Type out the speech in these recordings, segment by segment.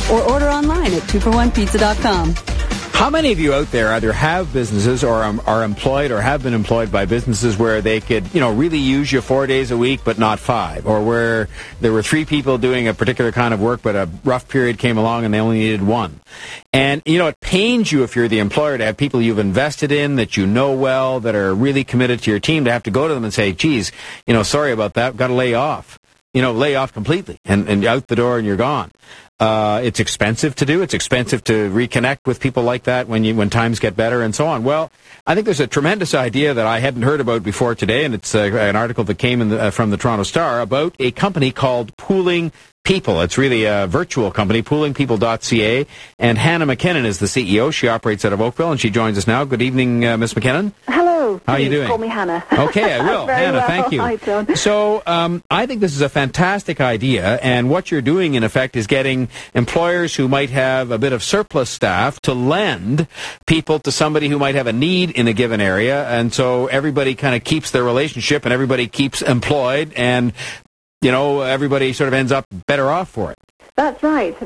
or order online at 2for1pizza.com. How many of you out there either have businesses or are employed or have been employed by businesses where they could, really use you 4 days a week but not 5, or where there were 3 people doing a particular kind of work but a rough period came along and they only needed 1? And, it pains you if you're the employer to have people you've invested in that you know well, that are really committed to your team, to have to go to them and say, geez, sorry about that, got to lay off. Lay off completely and out the door and you're gone. It's expensive to do. It's expensive to reconnect with people like that when times get better and so on. Well, I think there's a tremendous idea that I hadn't heard about before today, and it's an article that came from the Toronto Star about a company called Pooling People. It's really a virtual company, poolingpeople.ca, and Hannah McKinnon is the CEO. She operates out of Oakville, and she joins us now. Good evening, Miss McKinnon. Hello. How are you doing? Call me Hannah. Okay, I will. Hannah, well. thank you. Hi, John. So I think this is a fantastic idea, and what you're doing, in effect, is getting employers who might have a bit of surplus staff to lend people to somebody who might have a need in a given area, and so everybody kind of keeps their relationship and everybody keeps employed, and everybody sort of ends up better off for it. That's right.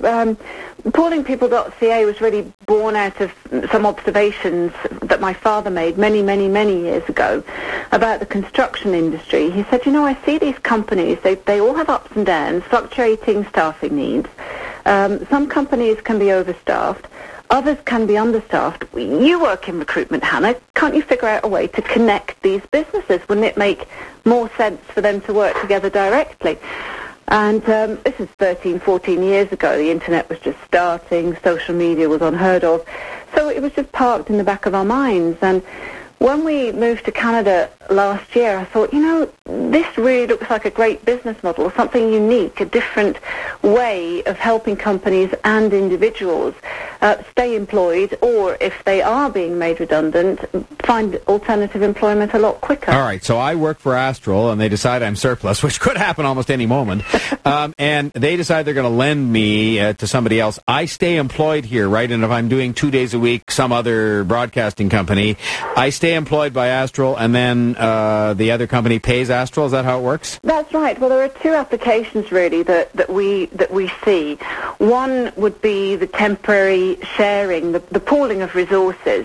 Poolingpeople.ca was really born out of some observations that my father made many, many, many years ago about the construction industry. He said, I see these companies, they all have ups and downs, fluctuating staffing needs. Some companies can be overstaffed. Others can be understaffed. You work in recruitment, Hannah. Can't you figure out a way to connect these businesses? Wouldn't it make more sense for them to work together directly? And this is 13, 14 years ago. The Internet was just starting. Social media was unheard of. So it was just parked in the back of our minds. And when we moved to Canada last year, I thought, this really looks like a great business model, something unique, a different way of helping companies and individuals stay employed, or if they are being made redundant, find alternative employment a lot quicker. All right, so I work for Astral, and they decide I'm surplus, which could happen almost any moment, and they decide they're going to lend me to somebody else. I stay employed here, right? And if I'm doing 2 days a week, some other broadcasting company, I stay employed by Astral, and then the other company pays Astral. Is that how it works? That's right. Well, there are 2 applications really that we see. One would be the temporary sharing, the pooling of resources.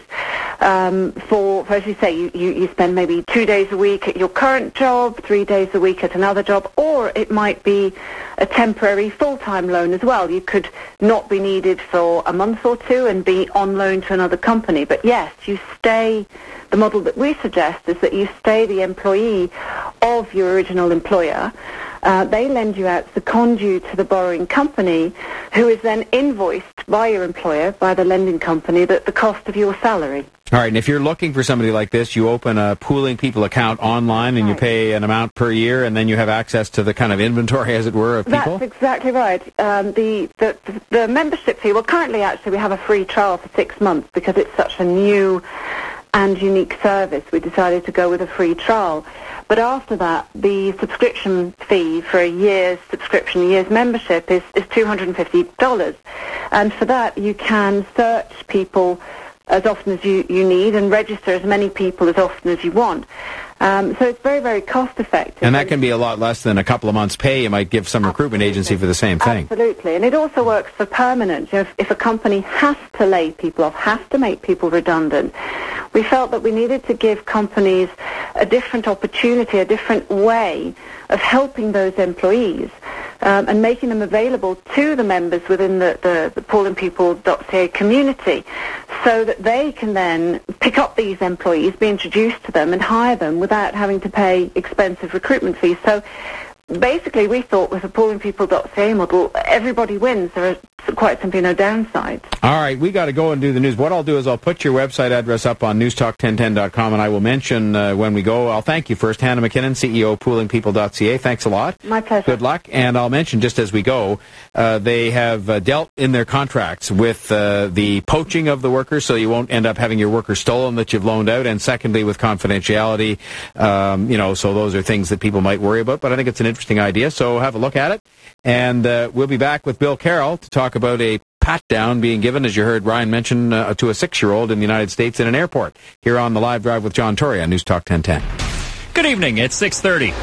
For as you say, you spend maybe 2 days a week at your current job, 3 days a week at another job, or it might be a temporary full-time loan as well. You could not be needed for a month or 2 and be on loan to another company. But yes, you stay. The model that we suggest is that you stay the employee of your original employer. They lend you out, second you to the borrowing company, who is then invoiced by your employer, by the lending company, the cost of your salary. All right, and if you're looking for somebody like this, you open a Pooling People account online and you pay an amount per year, and then you have access to the kind of inventory, as it were, of people? That's exactly right. The membership fee, well, currently, actually, we have a free trial for 6 months because it's such a new and unique service. We decided to go with a free trial. But after that, the subscription fee for a year's subscription, a year's membership, is $250. And for that, you can search people as often as you need and register as many people as often as you want. So it's very, very cost-effective. And that can be a lot less than a couple of months' pay you might give some recruitment agency for the same thing. Absolutely. And it also works for permanent. If a company has to lay people off, has to make people redundant, we felt that we needed to give companies a different opportunity, a different way of helping those employees and making them available to the members within the poolingpeople.ca community so that they can then pick up these employees, be introduced to them and hire them without having to pay expensive recruitment fees. So basically, we thought with the poolingpeople.ca model, everybody wins. There are quite simply no downsides. All right, we got to go and do the news. What I'll do is I'll put your website address up on newstalk1010.com, and I will mention when we go. I'll thank you first, Hannah McKinnon, CEO, poolingpeople.ca. Thanks a lot. My pleasure. Good luck. And I'll mention just as we go, they have dealt in their contracts with the poaching of the workers, so you won't end up having your workers stolen that you've loaned out, and secondly, with confidentiality, so those are things that people might worry about, but I think it's an interesting idea, so have a look at it. And we'll be back with Bill Carroll to talk about a pat-down being given, as you heard Ryan mention, to a 6-year-old in the United States in an airport, here on the Live Drive with John Tory on News Talk 1010. Good evening. It's 6:30.